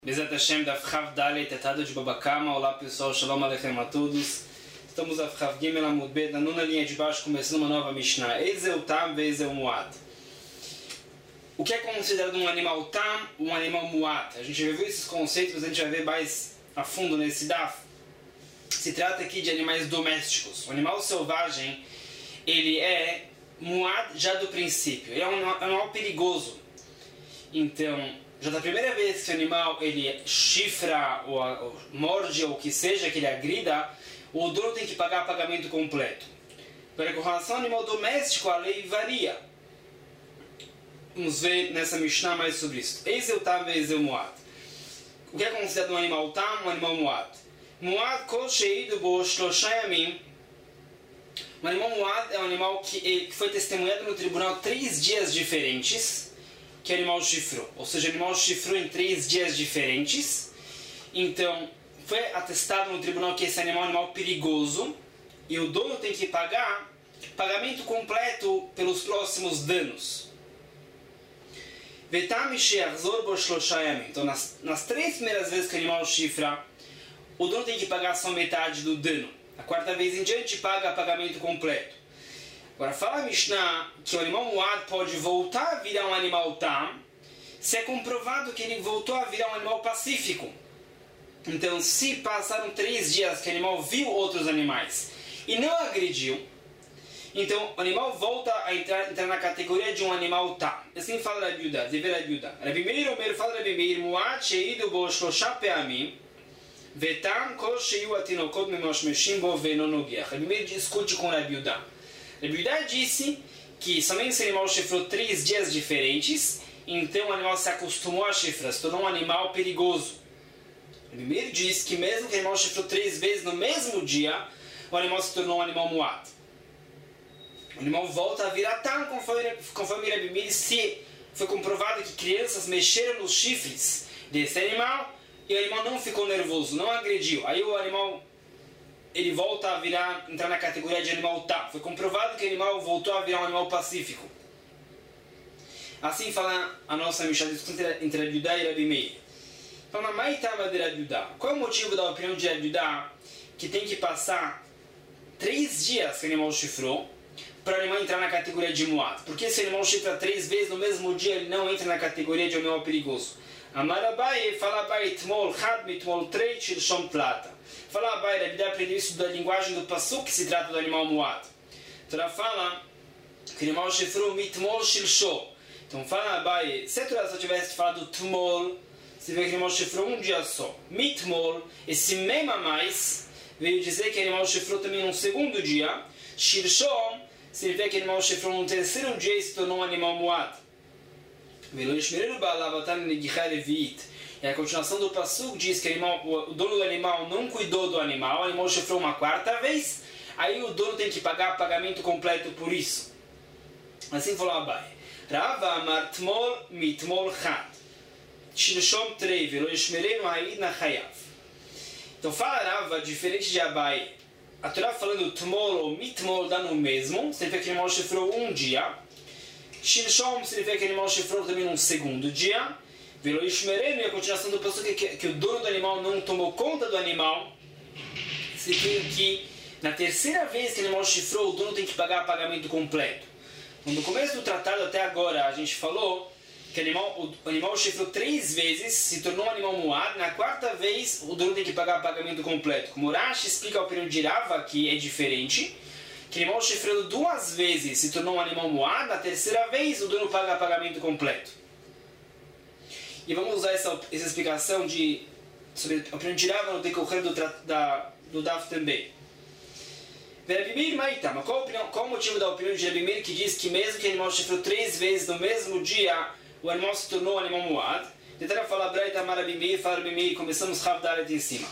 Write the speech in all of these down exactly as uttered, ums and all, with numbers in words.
Bezat Hashem da Chav Dalet, Tratado de Baba Kama. Olá pessoal, Shalom Aleichem a todos. Estamos a Chav Gimel Amud Bet, na nona linha de baixo, começando uma nova Mishnah. Eis é o Tam, eis é o Muad. O que é considerado um animal Tam, um animal Muad? A gente já viu esses conceitos, mas a gente vai ver mais a fundo nesse Daf. Se trata aqui de animais domésticos. O animal selvagem, ele é Muad já do princípio. Ele é um animal perigoso. Então, já da primeira vez que o animal ele chifra ou, ou morde ou o que seja que ele agrida, o dono tem que pagar pagamento completo. Para com relação ao animal doméstico, a lei varia. Vamos ver nessa Mishnah mais sobre isso. Eis é o Tam, eis é o Muad. O que é considerado um animal Tam, um animal Muad? Muad kol sheidu bo shlosha yamim. Um animal Muad é um animal que foi testemunhado no tribunal três dias diferentes que o animal chifrou. Ou seja, o animal chifrou em três dias diferentes. Então, foi atestado no tribunal que esse animal é um animal perigoso e o dono tem que pagar pagamento completo pelos próximos danos. Então, nas, nas três primeiras vezes que o animal chifra, o dono tem que pagar só metade do dano. A quarta vez em diante, paga pagamento completo. Agora, fala a Mishnah que o animal Muad pode voltar a virar um animal Tam se é comprovado que ele voltou a virar um animal pacífico. Então, se passaram três dias que o animal viu outros animais e não agrediu, então o animal volta a entrar, entrar na categoria de um animal Tam. Assim fala Rabi Yehuda, dever Rabi Yehuda. Rabi Meir, Omer, fala Rabi Meir, Muad sheidu bo shlosha pe'amim vetam kol sheyu atinokot memoshmeshim bo ve'no nogiach. Rabi Meir discute com Rabi Yehuda. Rabi Yehuda disse que somente esse animal chifrou três dias diferentes, então o animal se acostumou a chifrar, se tornou um animal perigoso. Rabi Meir diz que mesmo que o animal chifrou três vezes no mesmo dia, o animal se tornou um animal Muad. O animal volta a virar Tam, conforme, conforme Rabi Meir, se foi comprovado que crianças mexeram nos chifres desse animal e o animal não ficou nervoso, não agrediu. Aí o animal ele volta a virar, entrar na categoria de animal Tam. Foi comprovado que o animal voltou a virar um animal pacífico. Assim fala a nossa Mishnah entre Rabi Yehuda e Rabi Meir. Então, na Maitama de Rabi Yehuda, qual é o motivo da opinião de Rabi Yehuda que tem que passar três dias que o animal chifrou para o animal entrar na categoria de Muad? Porque se o animal chifra três vezes no mesmo dia, ele não entra na categoria de animal perigoso. Amar Abaye, fala Abaye, Tmol Chad, Mitmol Trei, Shilshom Plata. Fala Abaye, Rabi Yehuda aprendeu isso da linguagem do Pasuk, que se trata do animal Muad. Então ela fala que o animal chifrou Mitmol Shilshom. Então fala Abaye, se a Torá só tivesse falado Tmol, você vê que o animal chifrou um dia só. Mitmol, esse mem a mais, veio dizer que o animal chifrou também um segundo dia. Shilshom, você vê que o animal chifrou um terceiro dia e se tornou um animal Muad. E a continuação do Pasuk diz que o, animal, o dono do animal não cuidou do animal, o animal chifrou uma quarta vez, aí o dono tem que pagar pagamento completo por isso. Assim falou Abaye. Rava amar tmol mitmol chad. Shilshom trei velo yishmerenu ha'id na chayav. Então fala Rava, diferente de Abaye, a Torá falando tmol ou mitmol dá no mesmo, significa que o animal chifrou um dia. Shilshom significa que o animal chifrou também num segundo dia. Velo yishmerenu, e a continuação do Pasuk é que, que o dono do animal não tomou conta do animal. Significa que na terceira vez que o animal chifrou, o dono tem que pagar pagamento completo. No começo do tratado até agora, a gente falou que o animal, o animal chifrou três vezes, se tornou um animal Muad. Na quarta vez, o dono tem que pagar pagamento completo. Como Rashi explica a opinião de Rava, que é diferente, que o animal chifrando duas vezes se tornou um animal Muad, na terceira vez, o dono paga pagamento completo. E vamos usar essa, essa explicação de, sobre a opinião de Rava no decorrer do, da, do Daf também. Rabi Meir Maitama, qual, qual o motivo da opinião de Rabi Meir que diz que mesmo que o animal chifrou três vezes no mesmo dia, o animal se tornou um animal Muad? Tentaram falar Braita Amar Rabi Meir, fala Rabi Meir, começamos Chav Dalet em cima.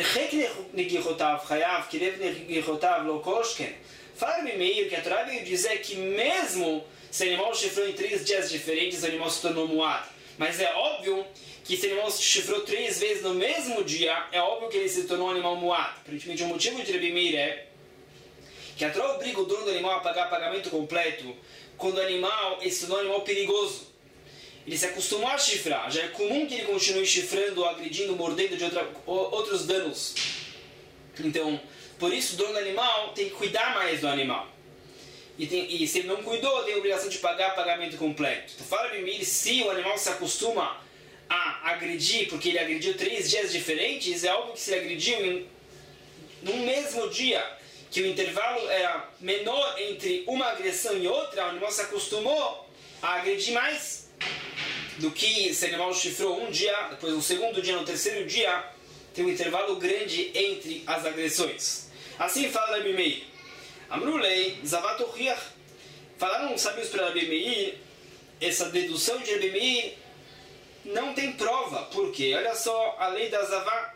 Fala Rabi Meir que a Torá veio dizer que mesmo se o animal chifrou em três dias diferentes, o animal se tornou Muad. Mas é óbvio que se o animal chifrou três vezes no mesmo dia, é óbvio que ele se tornou um animal Muad. Aparentemente o motivo de Rabi Meir é que a Torá obriga o dono do animal a pagar pagamento completo quando o animal se tornou um animal perigoso. ele se acostumou a chifrar. Já é comum que ele continue chifrando, agredindo, mordendo de outra, outros danos. Então, por isso o dono do animal tem que cuidar mais do animal. E, tem, e se ele não cuidou, tem a obrigação de pagar pagamento completo. Então fala para mim, se o animal se acostuma a agredir, porque ele agrediu três dias diferentes, é algo que se ele agrediu em, no mesmo dia, que o intervalo era menor entre uma agressão e outra, o animal se acostumou a agredir mais do que se o animal chifrou um dia, depois no segundo dia, no terceiro dia, tem um intervalo grande entre as agressões. Assim fala Rabi Meir. Amrulei, Zavat Oriach. Falaram os sábios para Rabi Meir, essa dedução de Rabi Meir não tem prova. Por quê? Olha só a lei da Zavá.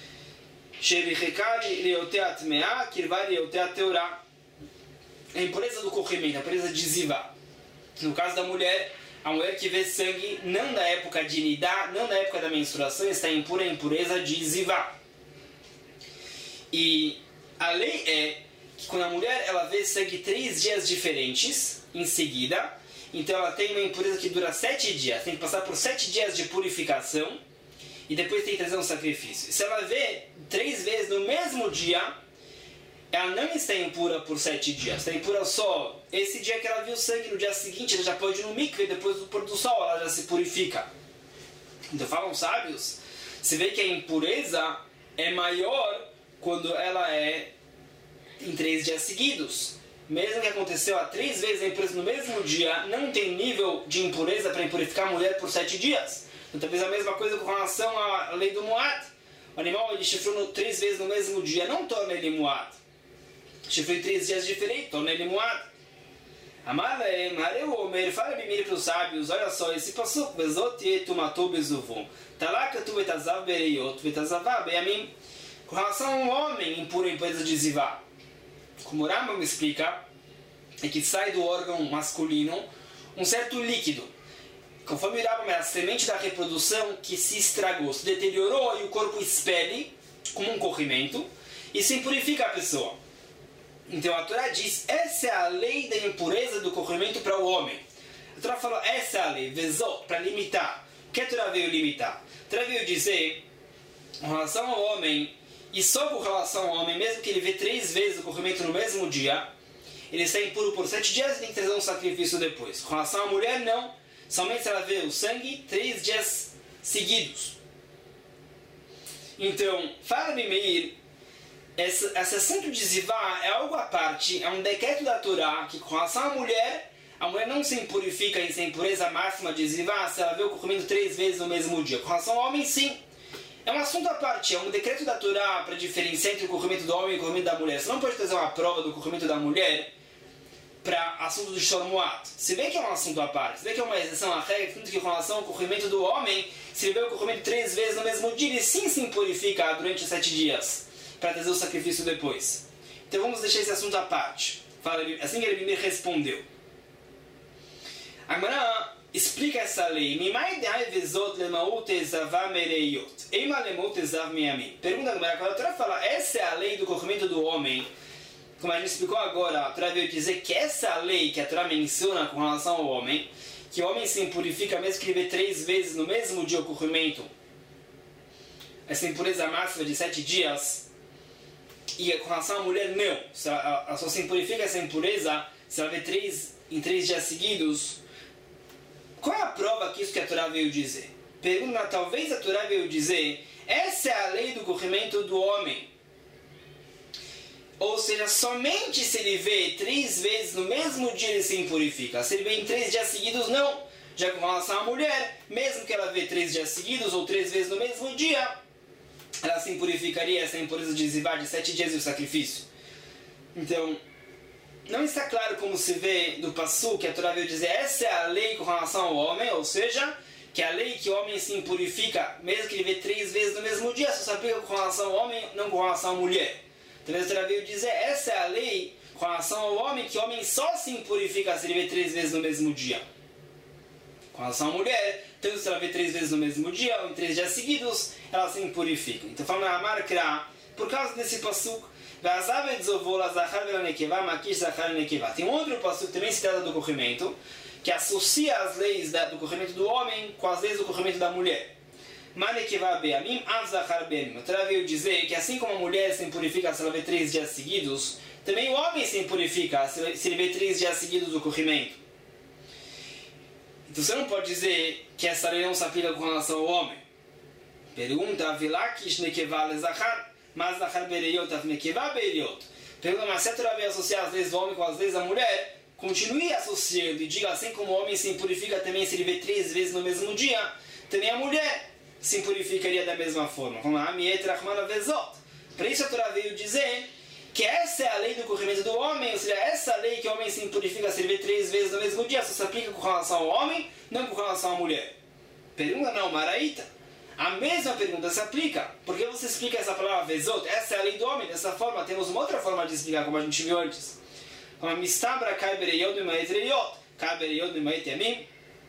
A impureza do corrimento, a impureza de Zivá. No caso da mulher, a mulher que vê sangue, não da época de Nidá, não da época da menstruação, está impura a impureza de Zivá. E a lei é que quando a mulher ela vê sangue três dias diferentes, em seguida, então ela tem uma impureza que dura sete dias, tem que passar por sete dias de purificação, e depois tem que trazer um sacrifício. Se ela vê três vezes no mesmo dia, ela não está impura por sete dias. Está impura só esse dia que ela viu sangue, no dia seguinte ela já pode ir no mikve, depois do pôr do sol ela já se purifica. Então falam sábios, você vê que a impureza é maior quando ela é em três dias seguidos. Mesmo que aconteceu há três vezes a impureza no mesmo dia, não tem nível de impureza para impurificar a mulher por sete dias. Então talvez a mesma coisa com relação à lei do Muad. O animal ele chifrou no, três vezes no mesmo dia, não torna ele Muad. Chifrou em três dias diferentes, torna ele Muad. Amalei, Mareu Omer, fala Bimir para os sábios, olha só, esse passou, Bezotie tu matou Bezuvum. Talaka tu betazav bereiot, betazavá beamim. Com relação a um homem impuro em impureza de Zivá, como o Rambam explica, é que sai do órgão masculino um certo líquido. Conforme o Rambam é a semente da reprodução que se estragou, se deteriorou e o corpo expele como um corrimento e se impurifica a pessoa. Então a Torá diz, essa é a lei da impureza do corrimento para o homem. A Torá falou, essa é a lei, vezot, para limitar. O que a Torá veio limitar? A Torá veio dizer, com relação ao homem, e só com relação ao homem, mesmo que ele vê três vezes o corrimento no mesmo dia, ele está impuro por sete dias e tem que trazer um sacrifício depois. Com relação à mulher, não. Somente se ela vê o sangue três dias seguidos. Então, fala Meir, esse, esse assunto de Zivá é algo à parte, é um decreto da Torá, que com relação à mulher, a mulher não se impurifica em sem impureza máxima de Zivá se ela vê o corrimento três vezes no mesmo dia. Com relação ao homem, sim. É um assunto à parte, é um decreto da Torá para diferenciar entre o corrimento do homem e o corrimento da mulher. Você não pode trazer uma prova do corrimento da mulher para assunto do Shormuat. Se vê que é um assunto à parte, se vê que é uma exceção à regra, tanto que com relação ao corrimento do homem, se ele vê o corrimento três vezes no mesmo dia, ele sim se impurifica durante sete dias, para trazer o sacrifício depois. Então vamos deixar esse assunto à parte. Assim que ele me respondeu. Agora explica essa lei. Pergunta agora, quando a Torá fala, essa é a lei do corrimento do homem, como a gente explicou agora, a Torá veio dizer que essa lei que a Torá menciona com relação ao homem, que o homem se impurifica mesmo que ele vê três vezes no mesmo dia o corrimento, essa impureza máxima de sete dias, e com relação à mulher, não. Se ela, ela só se impurifica essa impureza se ela vê três, em três dias seguidos. Qual é a prova que isso que a Torá veio dizer? Pergunta, talvez a Torá veio dizer, essa é a lei do corrimento do homem. Ou seja, somente se ele vê três vezes no mesmo dia ele se impurifica. Se ele vê em três dias seguidos, não. Já com relação à mulher, mesmo que ela vê três dias seguidos ou três vezes no mesmo dia, ela se impurificaria, essa impureza de Zivá de sete dias e o sacrifício. Então, não está claro como se vê do Passu que a Torá veio dizer, essa é a lei com relação ao homem, ou seja, que a lei que o homem se impurifica, mesmo que ele vê três vezes no mesmo dia, só se aplica com relação ao homem, não com relação à mulher. Então a Torá veio dizer, essa é a lei com relação ao homem, que o homem só se impurifica se ele vê três vezes no mesmo dia. Com relação à mulher, tanto se ela vê três vezes no mesmo dia, ou em três dias seguidos, ela se impurifica. Então fala na marca, por causa desse passuco, tem um outro passuco que também se trata do corrimento, que associa as leis da, do corrimento do homem com as leis do corrimento da mulher. Manekeva be'amim, avzachar be'amim. A Torá veio dizer que assim como a mulher se impurifica se ela vê três dias seguidos, também o homem se impurifica se ele vê três dias seguidos do corrimento. Então você não pode dizer que essa lei não se aplica com relação ao homem. Pergunta, Vilakish nekeva lezachar, mas zachar be'eriot avnekeva be'eriot. Pergunta, mas se a Torá veio associar as leis do homem com as leis da mulher, continue associando e diga assim como o homem se impurifica também se ele vê três vezes no mesmo dia, também a mulher se impurificaria da mesma forma. Para isso a Torá veio dizer que essa é a lei do corrimento do homem, ou seja, essa lei que o homem se impurifica se ele vê três vezes no mesmo dia, só se aplica com relação ao homem, não com relação à mulher. Pergunta não, Maraíta. A mesma pergunta se aplica. Por que você explica essa palavra vezot? Essa é a lei do homem. Dessa forma, temos uma outra forma de explicar, como a gente viu antes. Como mistabra kai bereyot b'mayet reyot, kai bereyot b'mayet yamim.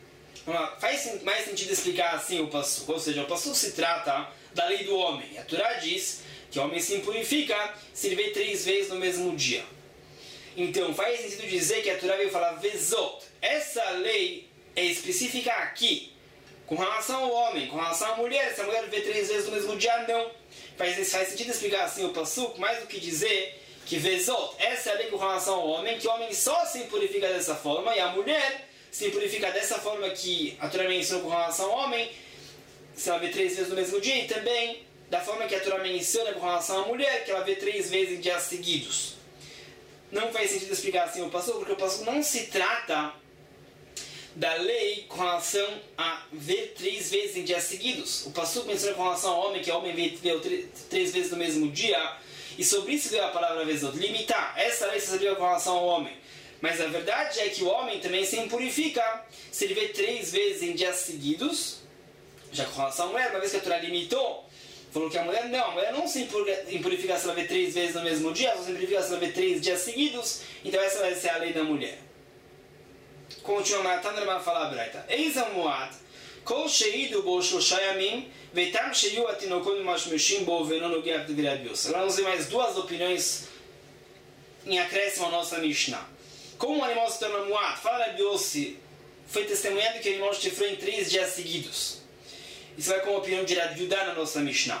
Faz mais sentido explicar assim o passuco. Ou seja, o passuco se trata da lei do homem. A Torá diz que o homem se impurifica se ele vê três vezes no mesmo dia. Então, faz sentido dizer que a Torá veio falar vezot. Essa lei é específica aqui. Com relação ao homem, com relação à mulher, se a mulher vê três vezes no mesmo dia, não. Faz, faz sentido explicar assim o passuco, mais do que dizer que vezot, essa é a lei com relação ao homem, que o homem só se impurifica dessa forma, e a mulher se impurifica dessa forma que a Torá menciona com relação ao homem, se ela vê três vezes no mesmo dia, e também da forma que a Torá menciona com relação à mulher, que ela vê três vezes em dias seguidos. Não faz sentido explicar assim o passuco, porque o passuco não se trata da lei com relação a ver três vezes em dias seguidos. O passuco menciona com relação ao homem, que o homem vê, vê três vezes no mesmo dia, e sobre isso veio a palavra vezot, limitar. Essa lei se aplica com relação ao homem. Mas a verdade é que o homem também se impurifica se ele vê três vezes em dias seguidos, já com relação à mulher, uma vez que a Torá limitou, falou que a mulher não, a mulher não se impurifica se ela vê três vezes no mesmo dia, ela se impurifica se ela vê três dias seguidos, então essa vai ser a lei da mulher. Continua Matana para falar a Braita. Eis a Moad, Kol Sheidu Bo Shosha Yamim, Veitam Sheiu Atinokon Mashmeshim Bo Venon Ogiak de Virabios. Agora vamos ver mais duas opiniões em acréscimo à nossa Mishnah. Como o animal se torna Moad? Fala Rabiossi, foi testemunhado que o animal chifrou em três dias seguidos. Isso vai com a opinião de Rabiudá na nossa Mishnah.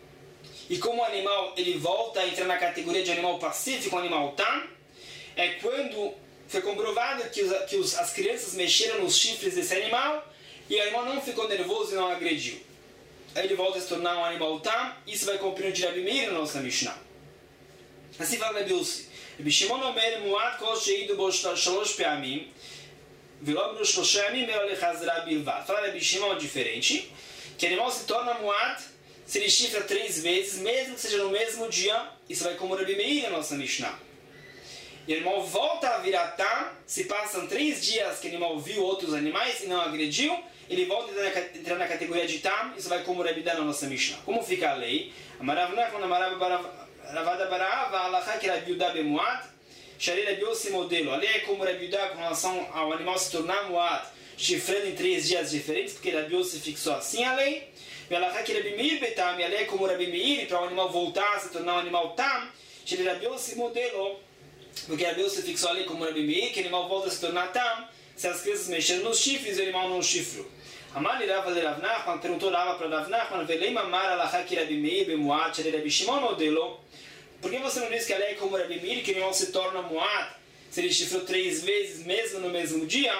E como o animal ele volta a entrar na categoria de animal pacífico, animal tam, é quando foi comprovado que, os, que os, as crianças mexeram nos chifres desse animal e o animal não ficou nervoso e não agrediu. Aí ele volta a se tornar um animal tam. Isso vai com a opinião de Rabi Meir na nossa Mishnah. Assim fala Rabi Yossi. Rabi Shimon Omer Muad Kol Sheidu Bo Shalosh Peamim Velo Bo Shlosha Yamim Elo Lechazra Bilvad. Fala Rabi Shimon diferente, que o animal se torna Muad se ele chifra três vezes, mesmo que seja no mesmo dia. Isso vai como Rabi Meir na nossa Mishnah. E o animal volta a virar tam, se passam três dias que o animal viu outros animais e não agrediu, ele volta a entrar na categoria de tam, isso vai como Rabi Dá na nossa Mishnah. Como fica a lei? Amaravna, quando Ravada Barava, Alaha que Rabi Yudá Bemuad, Shari Rabi Yossi modelo. A lei é como Rabi Yudá com relação ao animal se tornar Muad, chifrando em três dias diferentes, porque Rabi Yossi fixou assim a lei. E Alaha que Rabi Meir Betam, a lei é como Rabi Meir, para o animal voltar a se tornar um animal tam, Shari Rabi Yossi modelo. Porque Rabi Yossi fixou ali como Rabi Meir, que o animal volta a se tornar tam, se as crianças mexerem nos chifres e o animal não chifrou. Amali Rava de Rav Nachman, perguntou Rava para Rav Nachman, Velei mamar alaha ki Rabi Meir bemuad, shari Rabi Shimon modelo. Por que você não diz que a lei é como Rabi Meir, que o animal se torna muad, se ele chifrou três vezes, mesmo no mesmo dia,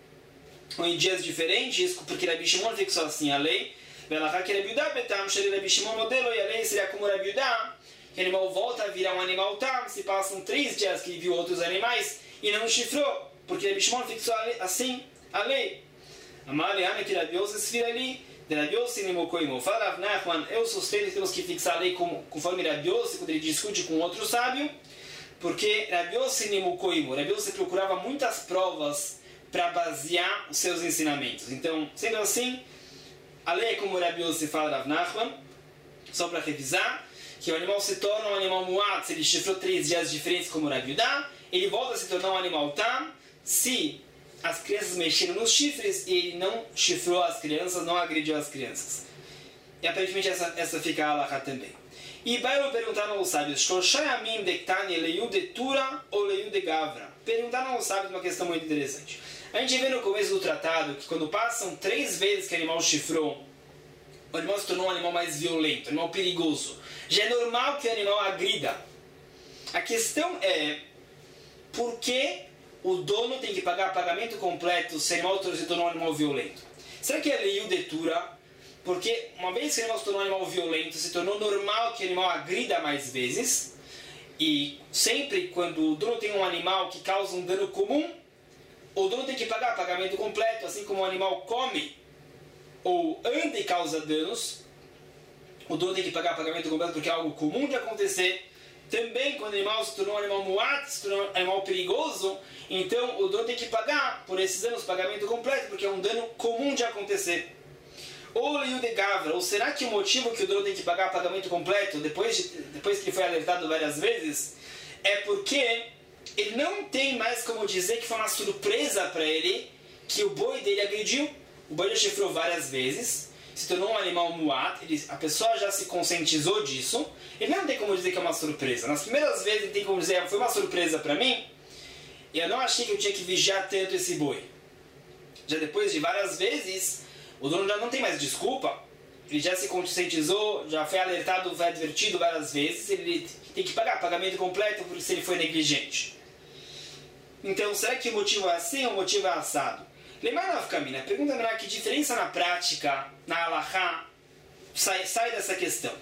ou em dias diferentes, porque Rabi Shimon fixou assim a lei, Velaha ki Rabi Yudá betam, shari Rabi Shimon modelo, e a lei seria como Rabi Yudá, que o animal volta a virar um animal tam, se passam três dias que ele viu outros animais e não chifrou, porque Rabi Shimon fixou assim a lei. Amaliana que Rabi Yossi se vira ali, de Rabi Yossi Nimokoimo. Fala Rav Nachman, eu sustento que temos que fixar a lei como, conforme Rabi Yossi, quando ele discute com outro sábio, porque Rabi Yossi Nimokoimo, Rabi Yossi procurava muitas provas para basear os seus ensinamentos. Então, sendo assim, a lei é como Rabi Yossi fala Rav Nachman, só para revisar, que o animal se torna um animal muad se ele chifrou três dias diferentes como Rabi Yudá, ele volta a se tornar um animal tam se as crianças mexeram nos chifres e ele não chifrou as crianças, não agrediu as crianças. E aparentemente essa, essa fica a alahá também. E Bailo perguntaram aos sábios, Shoshayamim dektani leiu de tura ou leiu de gavra? Perguntaram aos sábios uma questão muito interessante. A gente vê no começo do tratado que quando passam três vezes que o animal chifrou, o animal se tornou um animal mais violento, um animal perigoso. Já é normal que o animal agrida. A questão é, por que o dono tem que pagar pagamento completo se o animal se tornou um animal violento? Será que é lei detura? Porque uma vez que o animal se tornou um animal violento, se tornou normal que o animal agrida mais vezes. E sempre quando o dono tem um animal que causa um dano comum, o dono tem que pagar pagamento completo, assim como o animal come ou anda e causa danos, o dono tem que pagar pagamento completo porque é algo comum de acontecer. Também quando o animal se tornou um animal muat, se tornou um animal perigoso, então o dono tem que pagar por esses danos pagamento completo porque é um dano comum de acontecer. Ou Liu de Gavra, ou será que o motivo que o dono tem que pagar pagamento completo depois, de, depois que ele foi alertado várias vezes é porque ele não tem mais como dizer que foi uma surpresa para ele que o boi dele agrediu. O boi já chifrou várias vezes, se tornou um animal muat, ele, a pessoa já se conscientizou disso, ele não tem como dizer que é uma surpresa. Nas primeiras vezes ele tem como dizer, foi uma surpresa para mim, e eu não achei que eu tinha que vigiar tanto esse boi. Já depois de várias vezes, o dono já não tem mais desculpa, ele já se conscientizou, já foi alertado, foi advertido várias vezes, ele tem que pagar pagamento completo por se ele foi negligente. Então, será que o motivo é assim ou o motivo é assado? Lembra na Kamina, pergunta para que diferença na prática, na halachá, sai, sai dessa questão.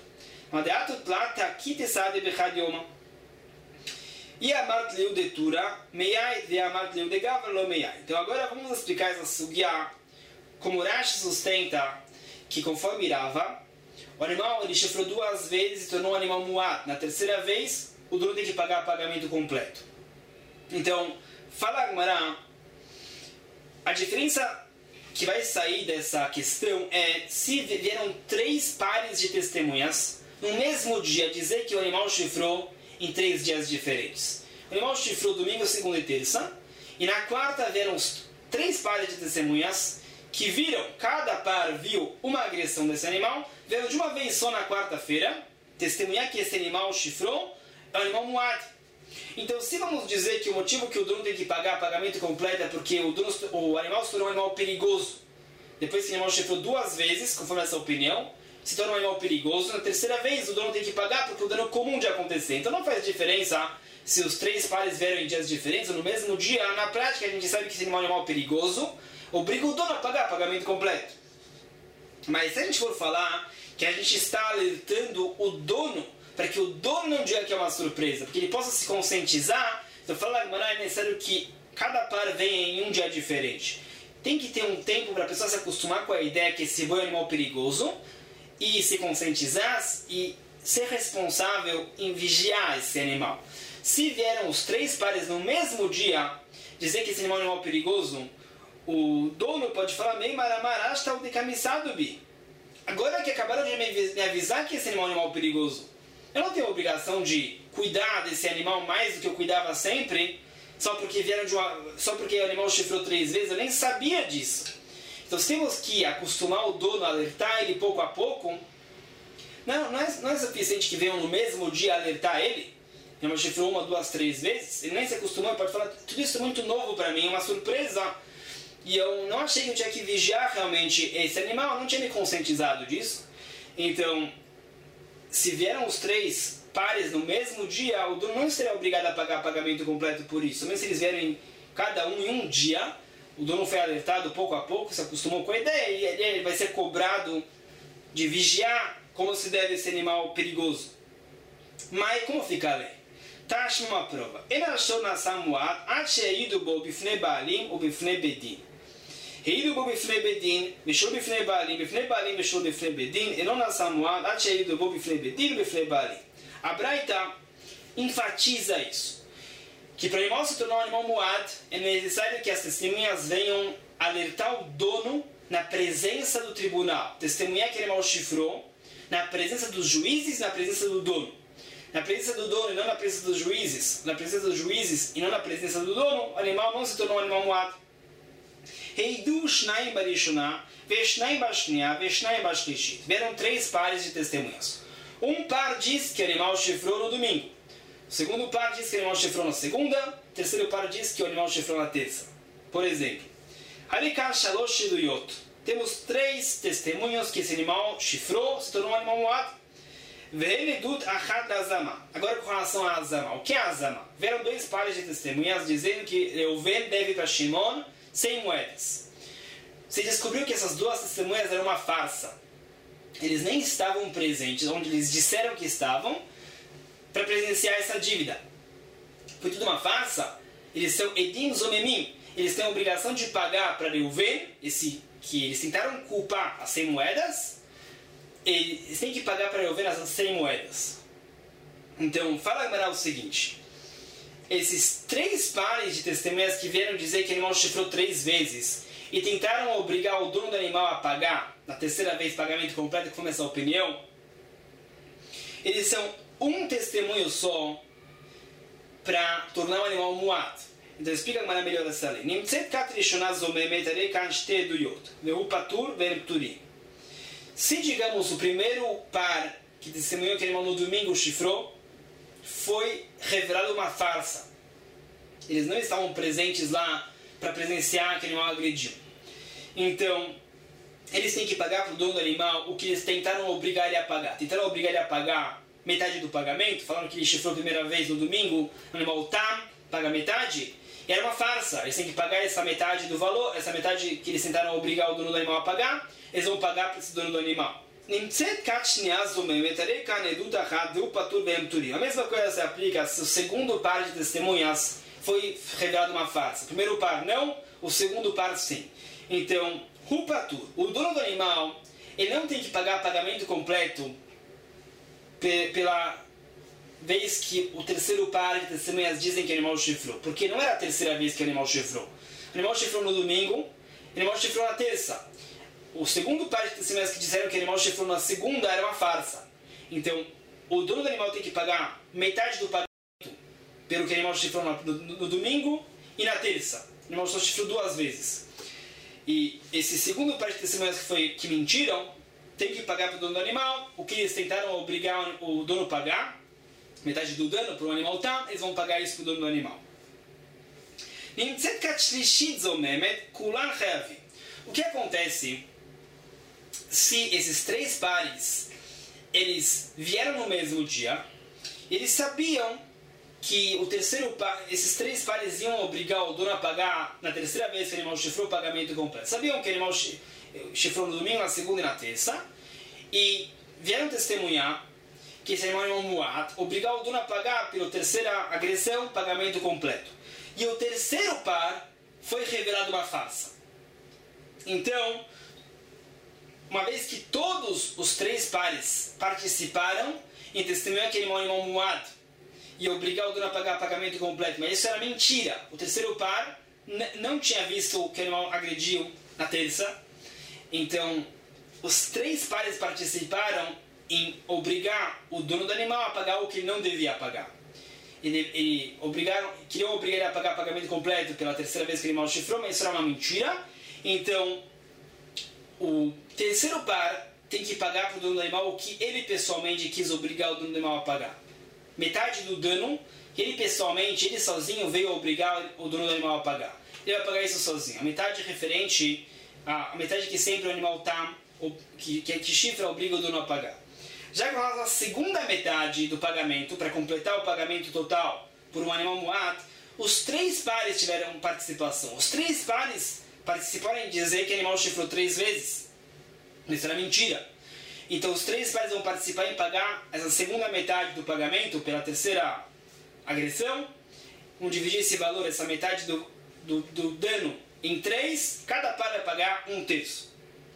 E a martleu de tura, meiai, e a martleu de gavra, lo meiai. Então agora vamos explicar essa sugya, como Rashi sustenta que conforme Rava, o animal ele chifrou duas vezes e tornou um animal muat. Na terceira vez, o dono tem que pagar pagamento completo. Então, fala Agmará, a diferença que vai sair dessa questão é se vieram três pares de testemunhas no mesmo dia dizer que o animal chifrou em três dias diferentes. O animal chifrou domingo, segunda e terça, e na quarta vieram três pares de testemunhas que viram, cada par viu uma agressão desse animal, vieram de uma vez só na quarta-feira testemunhar que esse animal chifrou é um animal muad. Então, se vamos dizer que o motivo que o dono tem que pagar pagamento completo é porque o, dono, o animal se tornou um animal perigoso, depois que o animal chifrou duas vezes, conforme essa opinião, se torna um animal perigoso, na terceira vez o dono tem que pagar porque o dano comum de acontecer. Então não faz diferença se os três pares vieram em dias diferentes ou no mesmo dia. Na prática a gente sabe que esse animal é um animal perigoso, obriga o dono a pagar pagamento completo. Mas se a gente for falar que a gente está alertando o dono para que o dono não diga que é uma surpresa, porque ele possa se conscientizar, então fala que é necessário que cada par venha em um dia diferente. Tem que ter um tempo para a pessoa se acostumar com a ideia que esse boi é um animal perigoso e se conscientizar e ser responsável em vigiar esse animal. Se vieram os três pares no mesmo dia dizer que esse animal é um animal perigoso, o dono pode falar meio maramarash tal de camisado bi. Agora que acabaram de me avisar que esse animal é um animal perigoso, eu não tenho a obrigação de cuidar desse animal mais do que eu cuidava sempre, só porque vieram de uma, só porque o animal chifrou três vezes, eu nem sabia disso. Então se temos que acostumar o dono a alertar ele pouco a pouco, não, não, é, não é suficiente que venham no mesmo dia alertar ele. O animal chifrou uma, duas, três vezes, ele nem se acostumou, ele pode falar, tudo isso é muito novo para mim, é uma surpresa. E eu não achei que eu tinha que vigiar realmente esse animal, eu não tinha me conscientizado disso. Então, se vieram os três pares no mesmo dia, o dono não estaria obrigado a pagar pagamento completo por isso. Mesmo se eles vierem cada um em um dia, o dono foi alertado pouco a pouco, se acostumou com a ideia e ele vai ser cobrado de vigiar como se deve esse animal perigoso. Mas como fica a lei? Tash numa prova. Ele achou na Samuat, Acheido bo bifne balim ou bifne bedin. Heido bo bifne bedin, mexeu bifne balim, bifne balim mexeu bifne bedin, e não na Samuat, Acheido bo bifne bedin, bifne balim. A Braita enfatiza isso. Que para o animal se tornar um animal muad, é necessário que as testemunhas venham alertar o dono na presença do tribunal. Testemunhar que o animal chifrou, na presença dos juízes e na presença do dono. Na presença do dono e não na presença dos juízes, na presença dos juízes e não na presença do dono, o animal não se tornou um animal muad. Heidu shnaim barishuna, veshnaim bashnia, veshnaim bashlishit. Vieram três pares de testemunhas. Um par diz que o animal chifrou no domingo. O segundo par diz que o animal chifrou na segunda. O terceiro par diz que o animal chifrou na terça. Por exemplo, Harikar Shalosh Eduyot. Temos três testemunhos que esse animal chifrou, se tornou um animal muado. Ve'enedut Achad Azama. Agora com relação a Azama. O que é Azama? Vieram dois pares de testemunhas dizendo que Reuven deve para Shimon cem moedas. Se descobriu que essas duas testemunhas eram uma farsa. Eles nem estavam presentes onde eles disseram que estavam para presenciar essa dívida. Foi tudo uma farsa. Eles são Edim Zomemim. Eles têm a obrigação de pagar para Reuven, esse que eles tentaram culpar as cem moedas. Eles têm que pagar para Reuven as cem moedas. Então, fala agora o seguinte. Esses três pares de testemunhas que vieram dizer que o animal chifrou três vezes e tentaram obrigar o dono do animal a pagar, na terceira vez, pagamento completo, que foi essa opinião, eles são um testemunho só para tornar o animal muado. Então explica agora melhor essa lei. Se, digamos, o primeiro par que testemunhou que o animal no domingo chifrou, foi revelado uma farsa. Eles não estavam presentes lá para presenciar que o animal agrediu. Então, eles têm que pagar para o dono do animal o que eles tentaram obrigar ele a pagar. Tentaram obrigar ele a pagar metade do pagamento, falando que ele chifrou a primeira vez no domingo, o animal tá, paga metade. E era uma farsa. Eles têm que pagar essa metade do valor, essa metade que eles tentaram obrigar o dono do animal a pagar, eles vão pagar para esse dono do animal. A mesma coisa se aplica se o segundo par de testemunhas foi revelado uma farsa. O primeiro par não, o segundo par sim. Então, Hupatur, o dono do animal, ele não tem que pagar pagamento completo pe- pela vez que o terceiro par de testemunhas dizem que o animal chifrou. Porque não era a terceira vez que o animal chifrou. O animal chifrou no domingo, o animal chifrou na terça. O segundo par de testemunhas que disseram que o animal chifrou na segunda era uma farsa. Então, o dono do animal tem que pagar metade do pagamento pelo que o animal chifrou no, no, no domingo e na terça. O animal só chifrou duas vezes. E esse segundo par de testemunhas que, foi, que mentiram tem que pagar para o dono do animal o que eles tentaram obrigar o dono a pagar, metade do dano para o animal tá, eles vão pagar isso para o dono do animal. O que acontece se esses três pares eles vieram no mesmo dia, eles sabiam que o terceiro par, esses três pares iam obrigar o dono a pagar na terceira vez que o animal chifrou o pagamento completo. Sabiam que o animal chifrou no domingo, na segunda e na terça, e vieram testemunhar que esse animal é um muat, obrigar o dono a pagar pela terceira agressão pagamento completo. E o terceiro par foi revelado uma farsa. Então, uma vez que todos os três pares participaram em testemunhar que ele é um animal muat e obrigar o dono a pagar pagamento completo, mas isso era mentira. O terceiro par n- não tinha visto que o animal agrediu na terça. Então, os três pares participaram em obrigar o dono do animal a pagar o que ele não devia pagar. Ele, ele obrigaram, queriam obrigar ele a pagar pagamento completo pela terceira vez que o animal chifrou, mas isso era uma mentira. Então, o terceiro par tem que pagar para o dono do animal o que ele pessoalmente quis obrigar o dono do animal a pagar. Metade do dano que ele pessoalmente, ele sozinho veio obrigar o dono do animal a pagar. Ele vai pagar isso sozinho. A metade referente, a, a metade que sempre o animal tá, que, que, que chifra, obriga o dono a pagar. Já com a segunda metade do pagamento, para completar o pagamento total por um animal muat, os três pares tiveram participação. Os três pares participaram em dizer que o animal chifrou três vezes. Isso era mentira. Então os três pares vão participar em pagar essa segunda metade do pagamento pela terceira agressão. Vão dividir esse valor, essa metade do, do, do dano, em três. Cada par vai pagar um terço.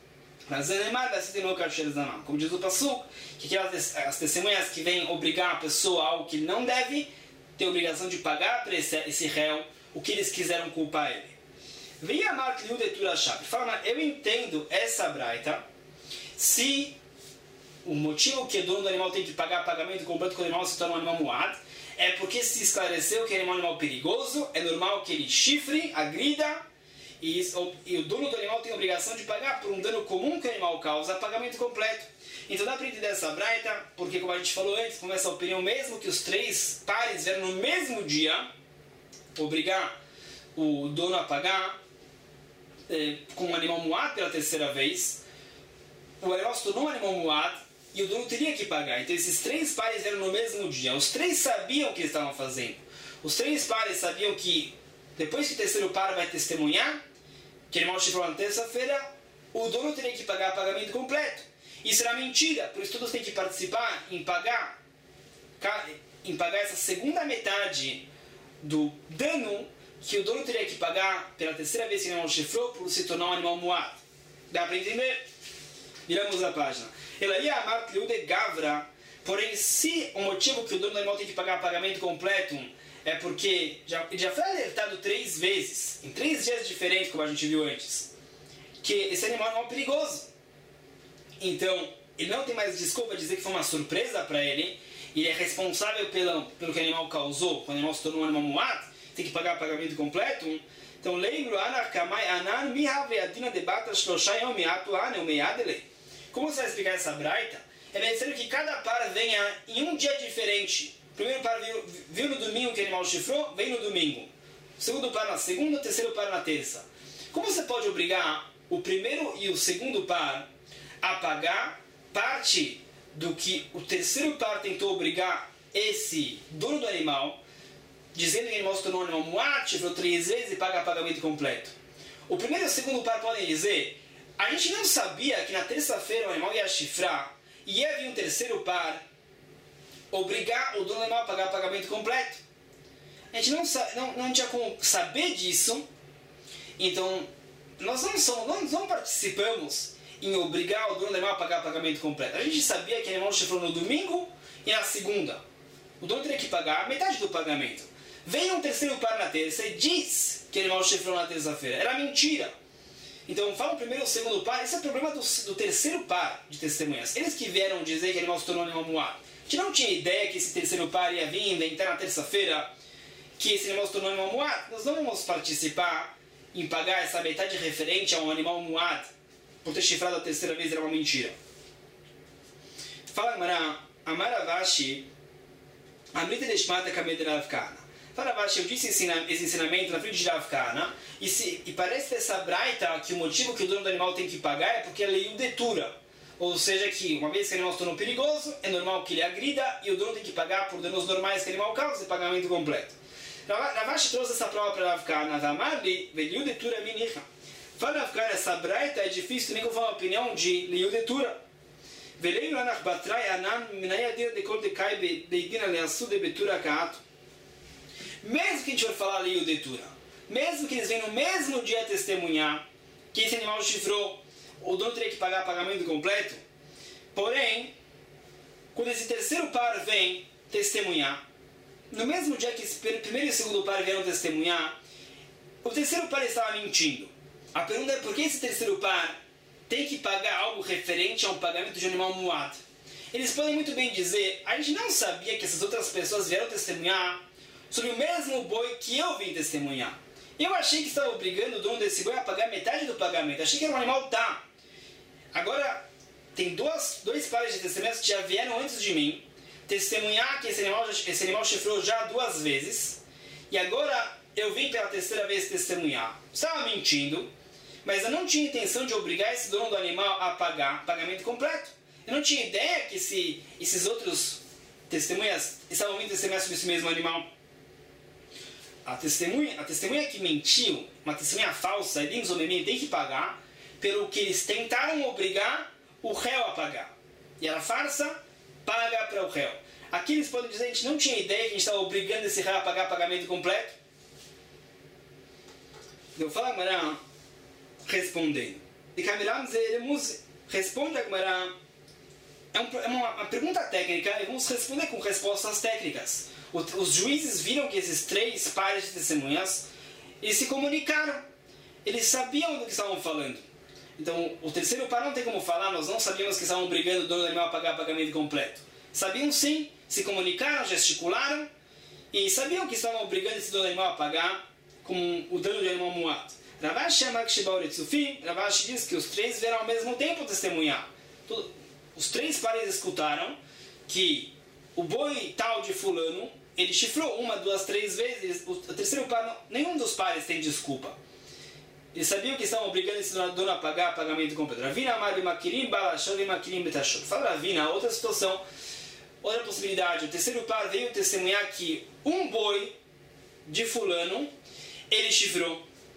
Como diz o Passuco, que aquelas as testemunhas que vêm obrigar a pessoa a algo que ele não deve, tem a obrigação de pagar para esse, esse réu o que eles quiseram culpar ele. Vem a marca de Udetura Chave. Fala, eu entendo essa braita se o motivo que o dono do animal tem que pagar pagamento completo quando o animal se torna um animal muad é porque se esclareceu que ele é um animal perigoso, é normal que ele chifre, agrida, e, isso, e o dono do animal tem a obrigação de pagar por um dano comum que o animal causa, pagamento completo. Então dá para entender essa braita, porque como a gente falou antes, com essa opinião, mesmo que os três pares vieram no mesmo dia, obrigar o dono a pagar, eh, com um animal muad pela terceira vez, o animal se tornou um animal muad e o dono teria que pagar. Então esses três pares eram no mesmo dia. Os três sabiam o que eles estavam fazendo. Os três pares sabiam que depois que o terceiro par vai testemunhar, que o animal chifrou na terça-feira, o dono teria que pagar pagamento completo. Isso era mentira, por isso todos têm que participar em pagar, em pagar essa segunda metade do dano que o dono teria que pagar pela terceira vez que o animal chifrou por se tornar um animal muad. Dá para entender? Viramos a página. Ela ia amar de Gavra, porém, se o motivo que o dono do animal tem que pagar pagamento completo é porque já, ele já foi alertado três vezes, em três dias diferentes, como a gente viu antes, que esse animal é um animal perigoso. Então, ele não tem mais desculpa de dizer que foi uma surpresa para ele, e ele é responsável pelo, pelo que o animal causou, quando o animal se tornou um animal muad, tem que pagar pagamento completo. Então, lembro, como você vai explicar essa braita? É necessário que cada par venha em um dia diferente. O primeiro par viu, viu no domingo que o animal chifrou, vem no domingo. O segundo par na segunda, o terceiro par na terça. Como você pode obrigar o primeiro e o segundo par a pagar parte do que o terceiro par tentou obrigar esse dono do animal, dizendo que o animal se tornou um animal muad, chifrou três vezes e paga pagamento completo? O primeiro e o segundo par podem dizer: a gente não sabia que na terça-feira o animal ia chifrar e ia vir um terceiro par obrigar o dono do animal a pagar pagamento completo. A gente não, não, não tinha como saber disso, então nós não, somos, não, não participamos em obrigar o dono do animal a pagar pagamento completo. A gente sabia que o animal chifrou no domingo e na segunda. O dono teria que pagar metade do pagamento. Vem um terceiro par na terça e diz que o animal chifrou na terça-feira. Era mentira. Então fala o primeiro e o segundo par. Esse é o problema do, do terceiro par de testemunhas. Eles que vieram dizer que o animal se tornou um animal muad. A gente não tinha ideia que esse terceiro par ia vir inventar na terça-feira que esse animal se tornou um animal muad. Nós não vamos participar em pagar essa metade referente a um animal muad por ter chifrado a terceira vez. Era uma mentira. Fala Mará, Amaravashi, Amrita Deshmata Kamed Rav Kahana. Fala Ravashi, eu disse esse ensinamento na frente de Rav Kahana, e, se, e parece essa braita que o motivo que o dono do animal tem que pagar é porque é lei detura. Ou seja, que uma vez que o animal se tornou perigoso, é normal que ele agrida e o dono tem que pagar por danos normais que o animal causa e pagamento completo. Ravashi trouxe essa prova para Rav Kahana, Vamarli, Veliu detura minicha. Fala Rav Kahana, essa braita é difícil também conforme a opinião de Liu detura. Veleio anach batrai anan minayadir de kol de kai beidina leasu de betura kaato. Mesmo que a gente for falar Liu detura, mesmo que eles venham no mesmo dia testemunhar que esse animal chifrou, o dono teria que pagar pagamento completo. Porém, quando esse terceiro par vem testemunhar, no mesmo dia que esse primeiro e segundo par vieram testemunhar, o terceiro par estava mentindo. A pergunta é por que esse terceiro par tem que pagar algo referente a um pagamento de um animal muad? Eles podem muito bem dizer: a gente não sabia que essas outras pessoas vieram testemunhar sobre o mesmo boi que eu vim testemunhar. Eu achei que estava obrigando o dono desse boi a pagar metade do pagamento. Achei que era um animal tá. Agora, tem dois, dois pares de testemunhas que já vieram antes de mim testemunhar que esse animal, esse animal chifrou já duas vezes. E agora eu vim pela terceira vez testemunhar. Estava mentindo, mas eu não tinha intenção de obrigar esse dono do animal a pagar pagamento completo. Eu não tinha ideia que esse, esses outros testemunhas estavam vindo testemunhar sobre esse mesmo animal. A testemunha, a testemunha que mentiu, uma testemunha falsa, Edim Zomemim, tem que pagar pelo que eles tentaram obrigar o réu a pagar. E a farsa paga para o réu. Aqui eles podem dizer: a gente não tinha ideia que a gente estava obrigando esse réu a pagar pagamento completo. Eu falo a Gemara respondendo. E Kamiram Zeremuz responde a Gemara. É uma, uma pergunta técnica e vamos responder com respostas técnicas. Os juízes viram que esses três pares de testemunhas, eles se comunicaram. Eles sabiam do que estavam falando. Então, o terceiro par não tem como falar: nós não sabíamos que estavam obrigando o dono do animal a pagar pagamento completo. Sabiam sim, se comunicaram, gesticularam e sabiam que estavam obrigando esse dono do animal a pagar com o dano de animal muad. Ravashi Ravashi diz que os três vieram ao mesmo tempo testemunhar. Os três pares escutaram que o boi tal de fulano, ele chifrou uma, duas, três vezes. O terceiro par, nenhum dos pares tem desculpa. Eles sabiam que estavam obrigando esse dono a pagar pagamento completo. Ravina Amar Bimakirim Balashon Bimakirim Betashon. Fala Ravina, outra situação, outra possibilidade. O terceiro par veio testemunhar que um boi de fulano ele chifrou.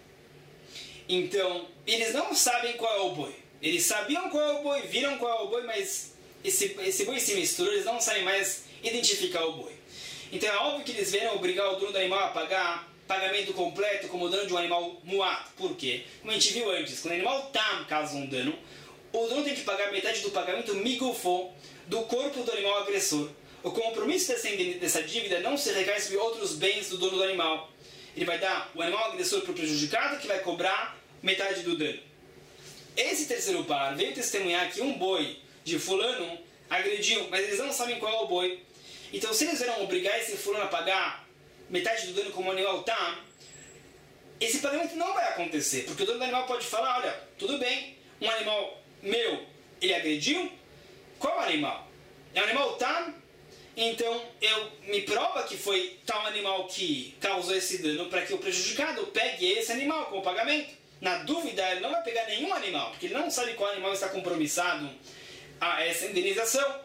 Então, eles não sabem qual é o boi. Eles sabiam qual é o boi, viram qual é o boi, mas esse, esse boi se misturou, eles não sabem mais identificar o boi. Então é óbvio que eles vieram obrigar o dono do animal a pagar pagamento completo como dono de um animal muat. Por quê? Como a gente viu antes, quando o animal tam causa um dano, o dono tem que pagar metade do pagamento migufo do corpo do animal agressor. O compromisso dessa, dessa dívida não se recai sobre outros bens do dono do animal. Ele vai dar o animal agressor para o prejudicado, que vai cobrar metade do dano. Esse terceiro par veio testemunhar que um boi de fulano agrediu, mas eles não sabem qual é o boi. Então, se eles vieram obrigar esse fulano a pagar metade do dano como o animal tá, esse pagamento não vai acontecer, porque o dono do animal pode falar, olha, tudo bem, um animal meu, ele agrediu, qual animal? É um animal tá? Então, eu me prova que foi tal animal que causou esse dano para que o prejudicado pegue esse animal com o pagamento. Na dúvida, ele não vai pegar nenhum animal, porque ele não sabe qual animal está compromissado a essa indenização.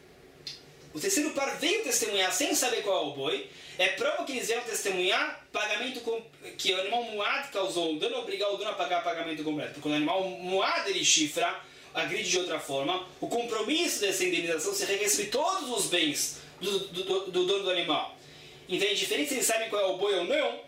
O terceiro par veio testemunhar sem saber qual é o boi. É prova que eles vieram testemunhar pagamento com, que o animal muad causou o dano, obrigar o dono a pagar pagamento completo. Porque quando o animal muad ele chifra, agride de outra forma, o compromisso dessa indenização se requer sobre todos os bens do, do, do, do dono do animal. Então é diferente se eles sabem qual é o boi ou não,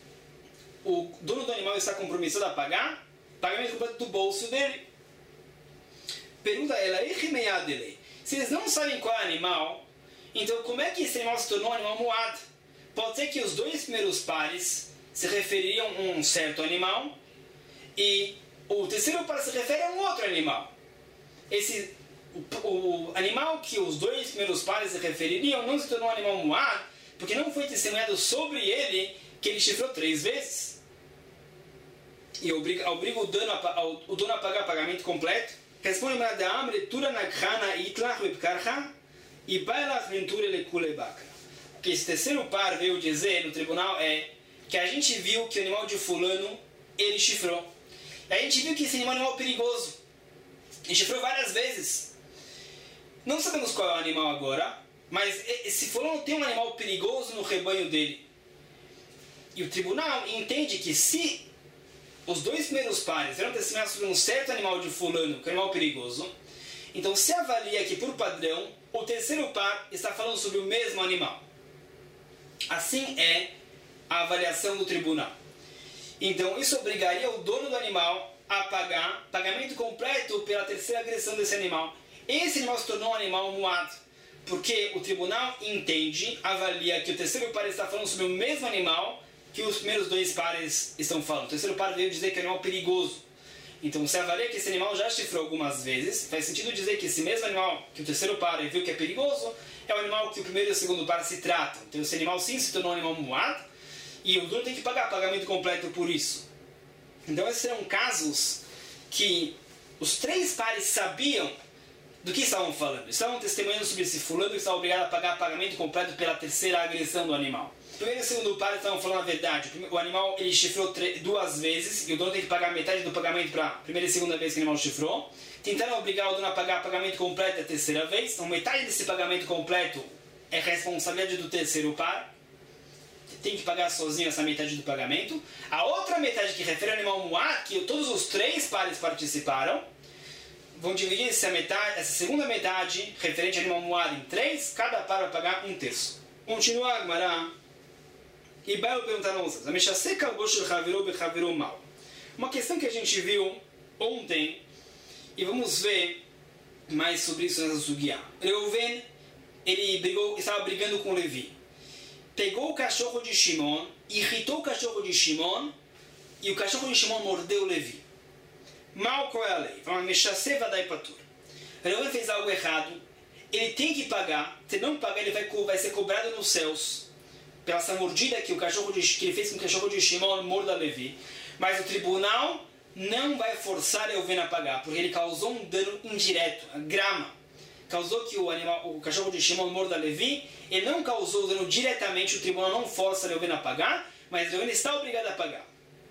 o dono do animal está compromissado a pagar pagamento completo do bolso dele. Pergunta ela, se eles não sabem qual é o animal, então como é que esse animal se tornou um animal muad? Pode ser que os dois primeiros pares se referiam a um certo animal e o terceiro par se refere a um outro animal. Esse, o, o animal que os dois primeiros pares se refeririam não se tornou um animal muad porque não foi testemunhado sobre ele que ele chifrou três vezes. E obriga, obriga o, dono a, o dono a pagar pagamento completo. Responde a Adam, leitura na khana itlach webkarcha e bailach ventura lekulebaka. O que esse terceiro par veio dizer no tribunal é que a gente viu que o animal de fulano ele chifrou. E a gente viu que esse animal é um animal perigoso. Ele chifrou várias vezes. Não sabemos qual é o animal agora, mas esse fulano tem um animal perigoso no rebanho dele. E o tribunal entende que se os dois primeiros pares eram testemunhar sobre um certo animal de fulano, que é um animal perigoso, então se avalia que, por padrão, o terceiro par está falando sobre o mesmo animal. Assim é a avaliação do tribunal. Então, isso obrigaria o dono do animal a pagar pagamento completo pela terceira agressão desse animal. Esse animal se tornou um animal muad, porque o tribunal entende, avalia que o terceiro par está falando sobre o mesmo animal que os primeiros dois pares estão falando. O terceiro par veio dizer que é um animal perigoso. Então, se avalia que esse animal já chifrou algumas vezes, faz sentido dizer que esse mesmo animal que o terceiro par viu que é perigoso, é o animal que o primeiro e o segundo par se tratam. Então, esse animal sim se tornou um animal muad, e o dono tem que pagar pagamento completo por isso. Então, esses serão casos que os três pares sabiam do que estavam falando. Estavam testemunhando sobre esse fulano que estava obrigado a pagar pagamento completo pela terceira agressão do animal. O primeiro e o segundo par estavam falando a verdade. O animal ele chifrou duas vezes e o dono tem que pagar metade do pagamento para a primeira e segunda vez que o animal chifrou. Tentaram obrigar o dono a pagar pagamento completo a terceira vez. Então metade desse pagamento completo é responsabilidade do terceiro par. Tem que pagar sozinho essa metade do pagamento. A outra metade que refere ao animal muad, que todos os três pares participaram, vão dividir essa, metade, essa segunda metade referente ao animal muad em três. Cada par vai pagar um terço. Continua a Gemara. E vai perguntar a nós, uma questão que a gente viu ontem, e vamos ver mais sobre isso nessa sugiá. Reuven, ele brigou, estava brigando com Levi. Pegou o cachorro de Shimon, irritou o cachorro de Shimon, e o cachorro de Shimon mordeu Levi. Mal, qual é a lei? Reuven fez algo errado, ele tem que pagar, se não pagar ele vai, vai ser cobrado nos céus, pela essa mordida que, o cachorro de, que ele fez com o cachorro de Shimon morda Levi. Mas o tribunal não vai forçar Reuven a pagar, porque ele causou um dano indireto, a grama. Causou que o, animal, o cachorro de Shimon morda Levi, ele não causou dano diretamente, o tribunal não força Reuven a pagar, mas Reuven está obrigado a pagar.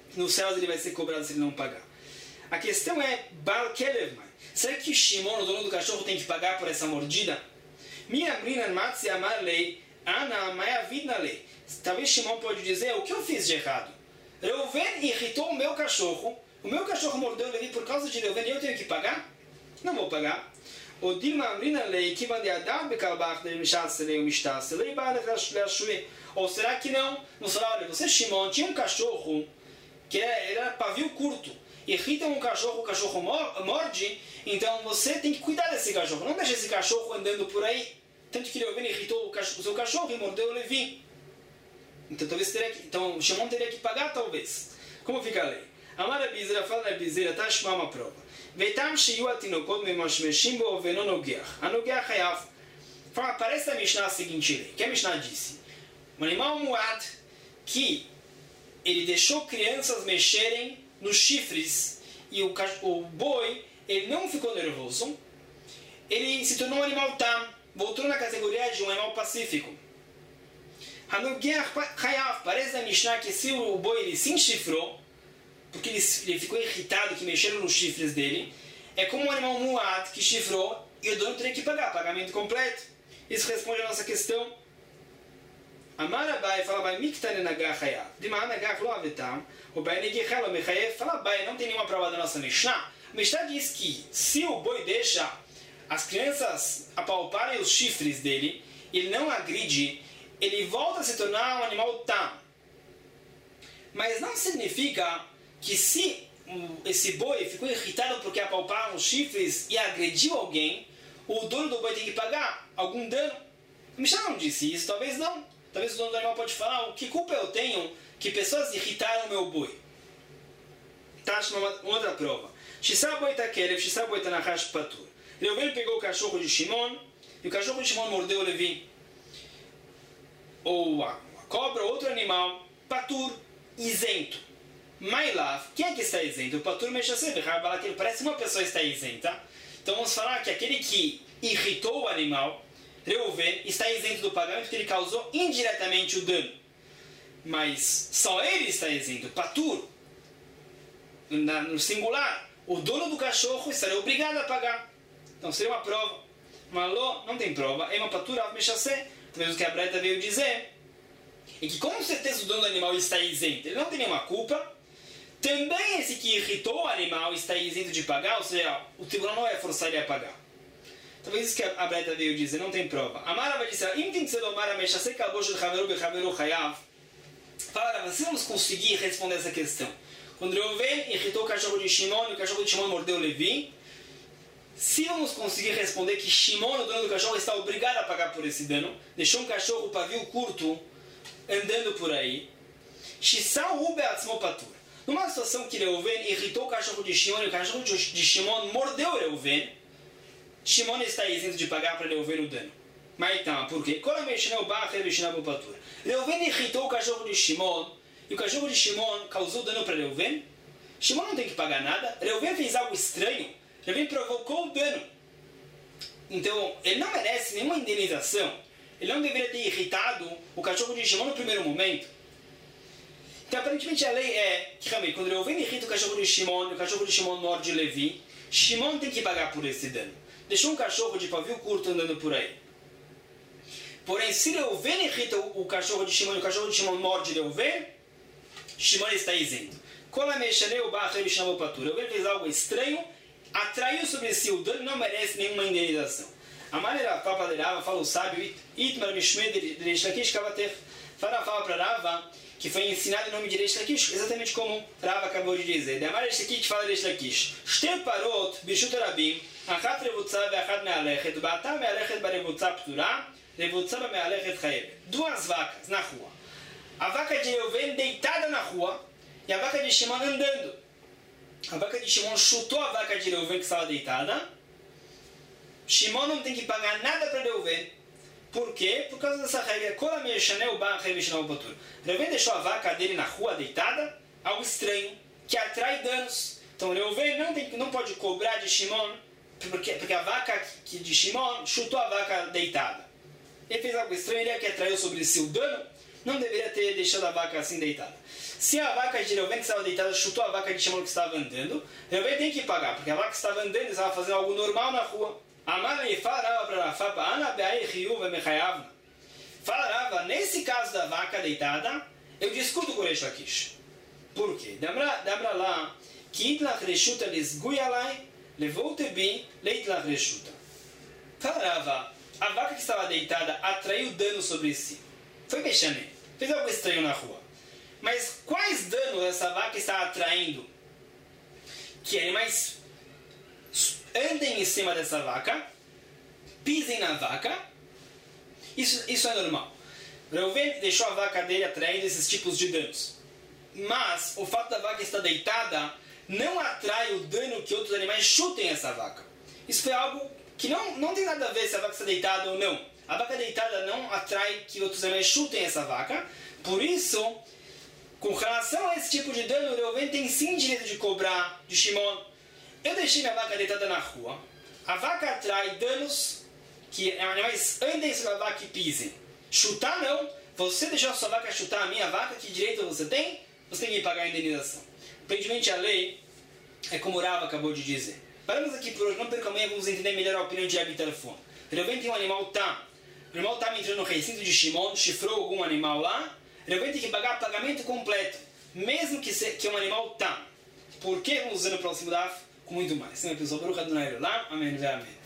nos céus ele vai ser cobrado se ele não pagar. A questão é, Baal Kelev, será que Shimon, o dono do cachorro, tem que pagar por essa mordida? Minha brina matzi amar lei, ana maya vidna lei. Talvez Shimon pode dizer, o que eu fiz de errado? Reuven irritou o meu cachorro, o meu cachorro mordeu Levi por causa de Reuven e eu tenho que pagar? Não vou pagar. O Dilma Amrina lei, que vai dar bekalbach de mishatz lei o mishtaz lei ba'al le'ashui. Ou será que não? Não será, olha, você Shimon tinha um cachorro que era pavio curto. Irrita um cachorro, o cachorro morde, então você tem que cuidar desse cachorro. Não deixe esse cachorro andando por aí. Tanto que Reuven irritou o, cachorro, o seu cachorro e mordeu o Levi. Então talvez teria que, então Shimon teria que pagar, talvez. Como fica a lei? Amar a Bizera, fala a Bizera, tá chamar uma prova. Veitam shiyu atinokot memashmeshim bo veno nogeach. A nogeach hayav. Fala, parece a Mishnah a seguinte lei. Que a Mishnah disse? Um animal muad que ele deixou crianças mexerem nos chifres e o, o boi, ele não ficou nervoso, ele se tornou um animal tam, voltou na categoria de um animal pacífico. Hanugiach Hayav, parece na Mishnah que se o boi ele se enchifrou, porque ele, ele ficou irritado que mexeram nos chifres dele, é como um animal muad que chifrou e o dono teria que pagar, pagamento completo. Isso responde a nossa questão. Amar Abai fala Abai miktane nagach hayav. Dima nagach lo avetam. O Bai negechel o mechayev. Fala Abai, não tem nenhuma prova da nossa Mishnah. A Mishnah diz que se o boi deixa as crianças apalparem os chifres dele, ele não agride, ele volta a se tornar um animal tam. Mas não significa que se esse boi ficou irritado porque apalparam os chifres e agrediu alguém, o dono do boi tem que pagar algum dano. A Mishnah não disse isso, talvez não. Talvez o dono do animal pode falar, que culpa eu tenho que pessoas irritaram o meu boi? Tá, uma outra prova. Shisa boi takelev, shisa boi tanachash patur. Reuven pegou o cachorro de Shimon e o cachorro de Shimon mordeu o Levi. Ou a cobra, outro animal, patur, isento. Mailav, quem é que está isento? O patur mexasebe, parece uma pessoa está isenta. Então vamos falar que aquele que irritou o animal, Reuven, está isento do pagamento porque ele causou indiretamente o dano. Mas só ele está isento. Patur, no singular, o dono do cachorro estaria obrigado a pagar. Então seria uma prova. Malô, não tem prova. É uma patur, mexasebe. Talvez o que a Breta veio dizer é que com certeza o dono do animal está isento. Ele não tem nenhuma culpa. Também esse que irritou o animal está isento de pagar, ou seja, o tribunal não vai forçar ele a pagar. Talvez isso que a Breta veio dizer, não tem prova. Amara vai dizer, fala, se vamos conseguir responder essa questão. Quando Reuven irritou o cachorro de Shimon e o cachorro de Shimon mordeu Levi, se vamos conseguir responder que Shimon, o dono do cachorro, está obrigado a pagar por esse dano, deixou um cachorro pavio curto andando por aí, Shissau Ube Atzmo Patur. Numa situação que Reuven irritou o cachorro de Shimon e o cachorro de Shimon mordeu Reuven, Shimon está isento de pagar para Reuven o dano. Mas então, por quê? Reuven irritou o cachorro de Shimon e o cachorro de Shimon causou dano para Reuven. Shimon não tem que pagar nada. Reuven fez algo estranho. Reuven provocou o dano. Então, ele não merece nenhuma indenização. Ele não deveria ter irritado o cachorro de Shimon no primeiro momento. Então, aparentemente, a lei é que, realmente, quando Reuven irrita o cachorro de Shimon e o cachorro de Shimon morde Levi, Shimon tem que pagar por esse dano. Deixou um cachorro de pavio curto andando por aí. Porém, se Reuven irrita o cachorro de Shimon e o cachorro de Shimon morde Reuven, Shimon está isento. Reuven fez algo estranho, atraiu sobre si o dano e não merece nenhuma indenização. A maneira Papa de Rava fala o sábio, Itmar Mishmed de Reish Lakish Kavater, fala para Rava, que foi ensinado em nome de Reish Lakish, exatamente como Rava acabou de dizer. De Amar Reish Lakish fala Reish Lakish. Shte parot bishut rabim, achat revutza ve'achat me'alechet, ba'ata me'alechet barevutza ptura, revutza me'alechet chayevet. Duas vacas na rua. A vaca de Reuven deitada na rua e a vaca de Shimon andando. A vaca de Shimon chutou a vaca de Reuven que estava deitada. Shimon não tem que pagar nada para Reuven. Por quê? Por causa dessa regra. Reuven deixou a vaca dele na rua deitada, algo estranho, que atrai danos. Então Reuven não, tem, não pode cobrar de Shimon, porque, porque a vaca que de Shimon chutou a vaca deitada. Ele fez algo estranho, ele é que atraiu sobre si o dano, não deveria ter deixado a vaca assim deitada. Se a vaca de Reuven que estava deitada chutou a vaca de Shimon que estava andando, Reuven tem que pagar, porque a vaca estava andando, estava fazendo algo normal na rua. Amar falava para Rafa, Ana be'ai riu ve'mechayavna. Falava, nesse caso da vaca deitada, eu discuto com o Reish Lakish. Por quê? Dabra lá, que itlach reshuta lesgui alai, levou tebi, leitlach reshuta. Falava, a vaca que estava deitada atraiu dano sobre si. Foi mexendo, fez algo estranho na rua. Mas quais danos essa vaca está atraindo? Que animais andem em cima dessa vaca, pisem na vaca. Isso, isso é normal. Reuven deixou a vaca dele atraindo esses tipos de danos. Mas o fato da vaca estar deitada não atrai o dano que outros animais chutem essa vaca. Isso foi algo que não, não tem nada a ver se a vaca está deitada ou não. A vaca deitada não atrai que outros animais chutem essa vaca. Por isso, com relação a esse tipo de dano, o Reuven tem sim direito de cobrar de Shimon. Eu deixei minha vaca deitada na rua. A vaca atrai danos que animais andem sobre a vaca e pisem. Chutar não. Você deixou a sua vaca chutar a minha vaca, que direito você tem? Você tem que pagar a indenização. Aparentemente a lei é como o Rava acabou de dizer. Paramos aqui por hoje, não perca amanhã, vamos entender melhor a opinião de Abitarfon. Reuven tem um animal tam. O animal tam entrou no recinto de Shimon, chifrou algum animal lá. Reuven tem que pagar pagamento completo, mesmo que, se, que é um animal tam. Por que? Vamos ver no próximo daf com muito mais. Então, pessoal, Baruch Adonai Olam. Amém. Amém.